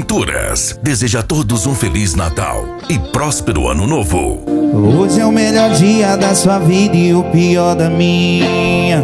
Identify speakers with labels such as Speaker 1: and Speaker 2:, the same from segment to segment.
Speaker 1: Criaturas deseja a todos um Feliz Natal e próspero Ano Novo.
Speaker 2: Hoje é o melhor dia da sua vida e o pior da minha.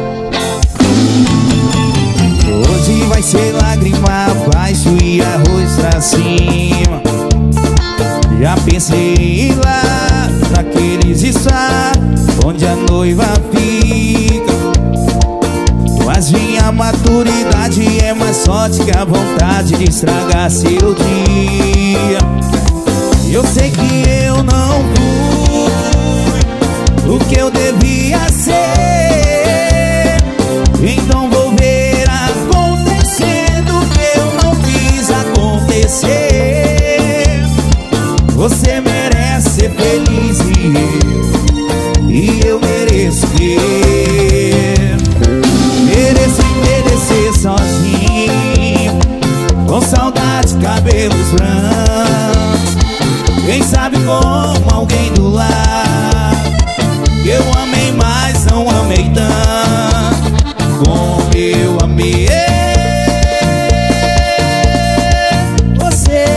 Speaker 2: Hoje vai ser lágrima abaixo e arroz pra cima. Já pensei em ir lá naqueles estados onde a noiva fica, mas minha maturidade é mais forte que a vontade de estragar seu dia. Eu sei que eu não fui o que eu devia ser, então vou ver acontecendo o que eu não fiz acontecer. Você merece ser feliz e eu mereço ter. Mereço envelhecer sozinho, com saudade, cabelos brancos. Quem sabe com alguém do lado, que eu amei, mas não amei tanto como eu amei você.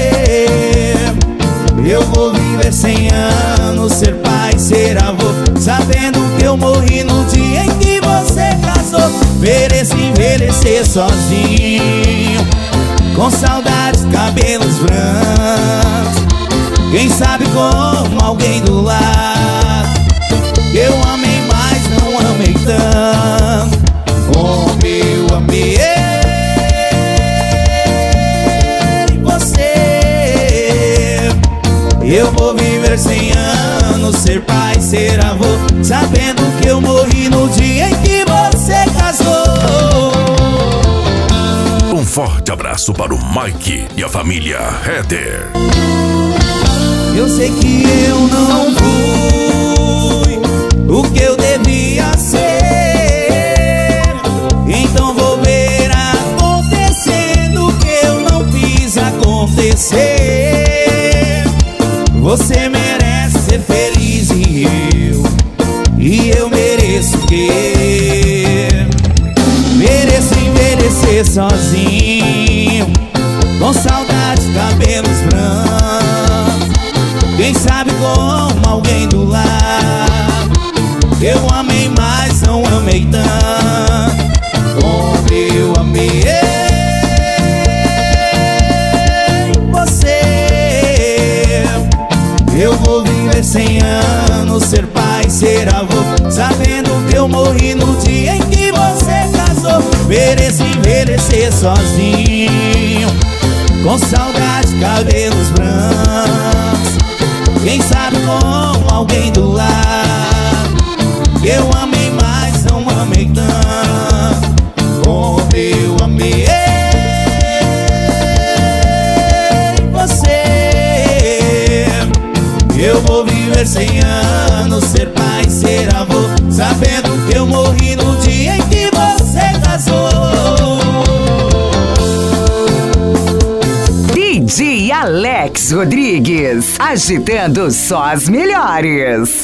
Speaker 2: Eu vou viver 100 anos, ser pai, ser avô, sabendo que eu morri no dia em que você casou. Mereço envelhecer sozinho, com saudades, cabelos brancos. Quem sabe com alguém do lado, eu amei, mas não amei tanto como eu amei você. Eu vou viver 100 anos, ser pai, ser avô, sabendo que eu morri no dia em que você casou.
Speaker 1: Um forte abraço para o Mike e a família Heather.
Speaker 2: Eu sei que eu não fui o que eu devia ser, então vou ver acontecendo o que eu não fiz acontecer. Você merece ser feliz e eu mereço ter. Mereço envelhecer sozinho, com saudades, cabelos brancos. Quem sabe com alguém do lado, eu amei, mas não amei tanto como eu amei você. Eu vou viver 100 anos, ser pai, ser avô, sabendo que eu morri no dia em que você casou. Mereço envelhecer sozinho, com saudade, cabelos brancos. Quem sabe com alguém do lado, eu amei, mas não amei tanto como eu amei você. Eu vou viver 100 anos, ser pai, ser avô, sabendo que eu morri no dia em que você casou.
Speaker 3: DJ Alex Rodrigues, agitando só as melhores.